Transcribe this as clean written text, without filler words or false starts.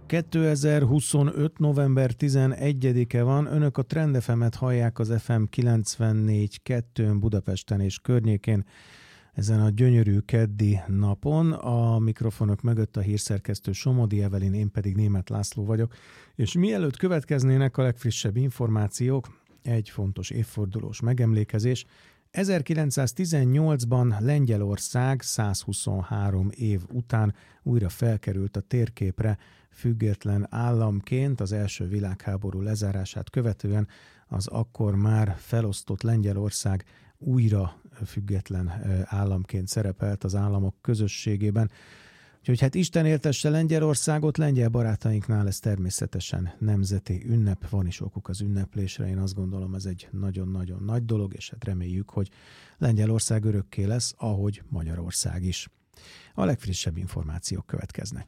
2025. november 11-e van, önök a Trend FM-et hallják az FM 94.2-n Budapesten és környékén ezen a gyönyörű keddi napon. A mikrofonok mögött a hírszerkesztő Somodi Evelin, én pedig Németh László vagyok, és mielőtt következnének a legfrissebb információk, egy fontos évfordulós megemlékezés. 1918-ban Lengyelország 123 év után újra felkerült a térképre független államként az első világháború lezárását követően. Az akkor már felosztott Lengyelország újra független államként szerepelt az államok közösségében. Úgyhogy hát Isten éltesse Lengyelországot, lengyel barátainknál ez természetesen nemzeti ünnep, van is okuk az ünneplésre, én azt gondolom ez egy nagyon-nagyon nagy dolog, és hát reméljük, hogy Lengyelország örökké lesz, ahogy Magyarország is. A legfrissebb információk következnek.